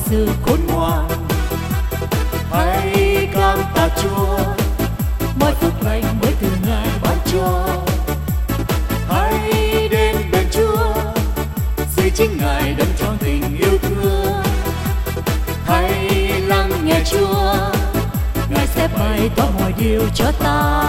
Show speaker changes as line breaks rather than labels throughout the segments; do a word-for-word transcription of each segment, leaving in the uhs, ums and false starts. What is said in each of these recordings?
sự khôn ngoan. Hãy cảm tạ Chúa mọi phước lành mới từ Ngài ban cho. Hãy đến bên Chúa, dưới chính Ngài đấng trọn tình yêu thương. Hãy lắng nghe Chúa, Ngài sẽ bày tỏ mọi điều cho ta.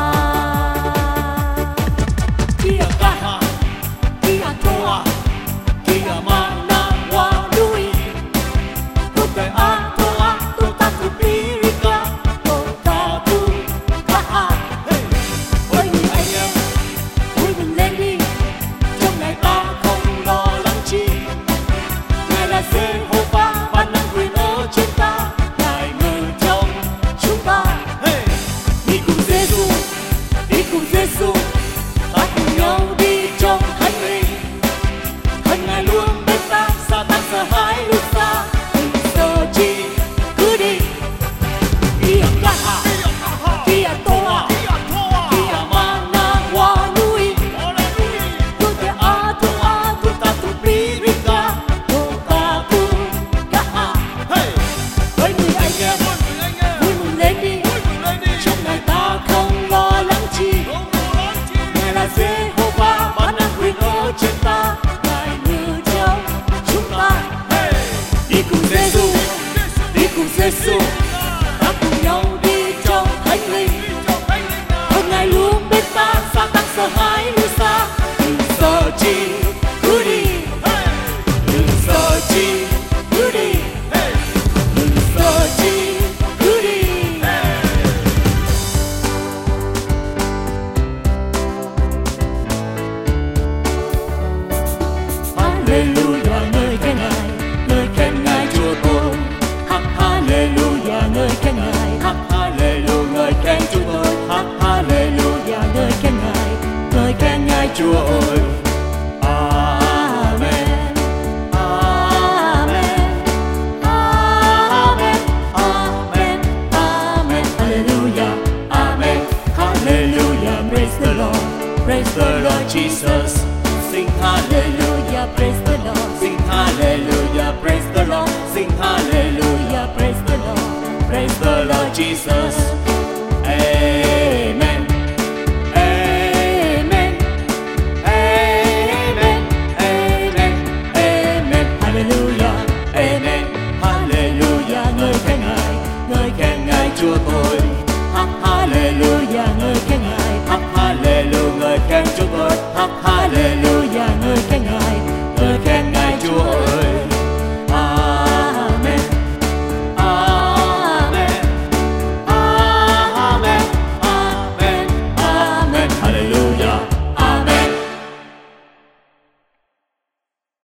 Kia ca, kia toa, kia mana wa lui. Tu te a toa, tu ta tu pirika, tu ta tu ka a. Ôi người anh em, vui mừng lên đi, trong ngày ta không lo lắng chi. Ngài là Giê-hô-va, ban ân quyền ở trên ta, Ngài ngự trong chúng ta. Đi cùng Giê-xu, đi cùng Giê-xu, ta cùng nhau đi trong thánh linh. Thân Ngài luôn bên ta, Sa-tan sợ hãi lùi xa. Đừng sợ chi, cứ đi. Kia kaha, kia toa, kia mana wa lui. Tu te a toa, tu ta tu pirika, tu ta tu kaha. Hỡi người anh em, vui mừng lên đi, trong ngày ta không lo lắng chi. Ngài là Giê-hô-va, ban ân quyền ở trên ta, Ngài ngự trong chúng ta. Đi cùng Giê-xu, đi cùng Giê-xu, ta cùng nhau đi trong thánh linh. Thân Ngài luôn bên ta, Sa-tan sợ hãi lùi xa. Đừng sợ chi, cứ đi. Đừng sợ chi, cứ đi. Đừng sợ chi, cứ đi. Hallelujah, ngợi khen Ngài, ngợi khen Ngài Chúa tôi. Hát Hallelujah, ngợi khen Ngài, hát Hallelujah, ngợi khen Chúa tôi. Hát Hallelujah, ngợi khen Ngài, ngợi khen Ngài Chúa ơi. Amen, Amen, Amen, Amen, Amen, Hallelujah, Amen, Hallelujah, praise the Lord, praise the Lord Jesus. Sing hallelujah, praise the Lord. Sing hallelujah, praise the Lord. Sing hallelujah, praise the Lord. Praise the Lord Jesus.